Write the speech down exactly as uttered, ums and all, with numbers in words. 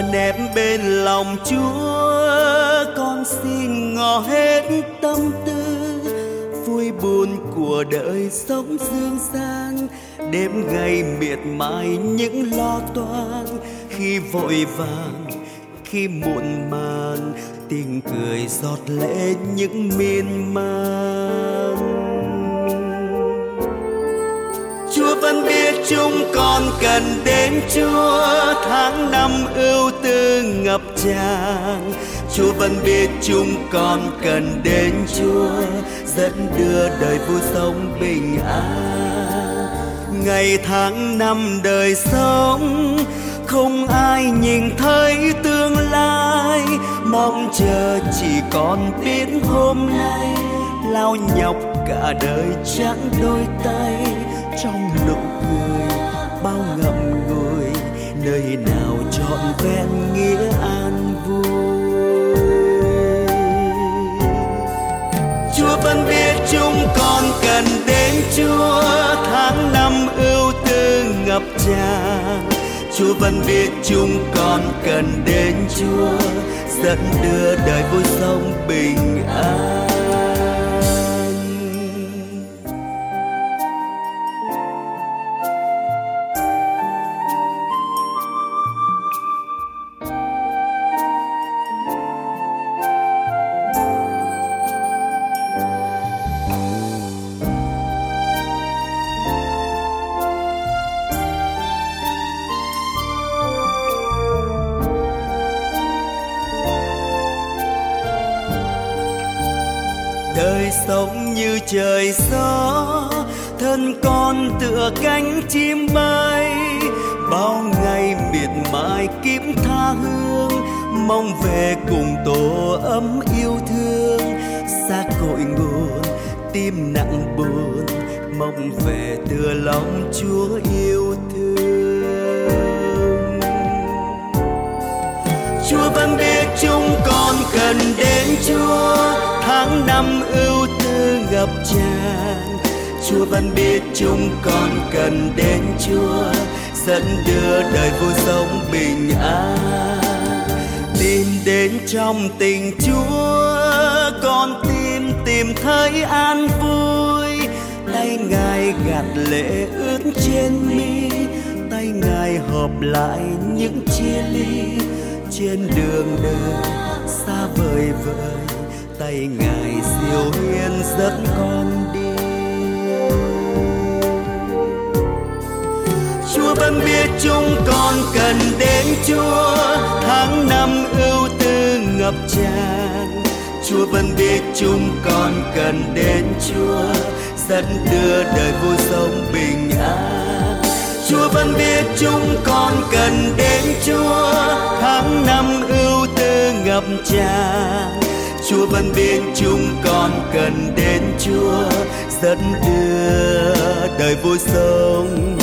nép bên lòng Chúa, con xin ngỏ hết tâm tư. Vui buồn của đời sống dương gian, đêm ngày miệt mài những lo toan. Khi vội vàng, khi muộn màng, tiếng cười giọt lệ những miên man. Chúa vẫn biết chúng con cần đến Chúa, tháng năm ưu tư ngập tràn. Chúa vẫn biết chúng con cần đến Chúa, dẫn đưa đời vui sống bình an. Ngày tháng năm đời sống, không ai nhìn thấy tương lai, mong chờ chỉ còn biết hôm nay. Lao nhọc cả đời chẳng đôi tay, trong nụ cười bao ngậm ngùi, nơi nào trọn vẹn nghĩa an vui. Chúa vẫn biết chúng con cần đến Chúa, tháng năm ưu tư ngập tràn. Chúa vẫn biết chúng con cần đến Chúa, dẫn đưa đời vui sống bình an. Đời sống như trời gió, thân con tựa cánh chim bay. Bao ngày miệt mài kiếp tha hương, mong về cùng tổ ấm yêu thương. Xa cội nguồn, tim nặng buồn, mong về tựa lòng Chúa yêu thương. Chúa vẫn biết chúng con cần đến Chúa, tháng năm ưu tư ngập tràn. Chúa vẫn biết chúng con cần đến Chúa, dẫn đưa đời vui sống bình an. Tìm đến trong tình Chúa, con tim tìm thấy an vui. Tay Ngài gạt lệ ướt trên mi, tay Ngài hợp lại những chia ly. Trên đường đời xa vời vời, tay Ngài siêu hiền dẫn con đi. Chúa vẫn biết chúng con cần đến Chúa, tháng năm ưu tư ngập tràn. Chúa vẫn biết chúng con cần đến Chúa, dẫn đưa đời vui sống bình an. Chúa vẫn biết chúng con cần đến Chúa, tháng năm ưu tư ngập tràn. Chúa vẫn biết chúng con cần đến Chúa, dẫn đưa đời vui sống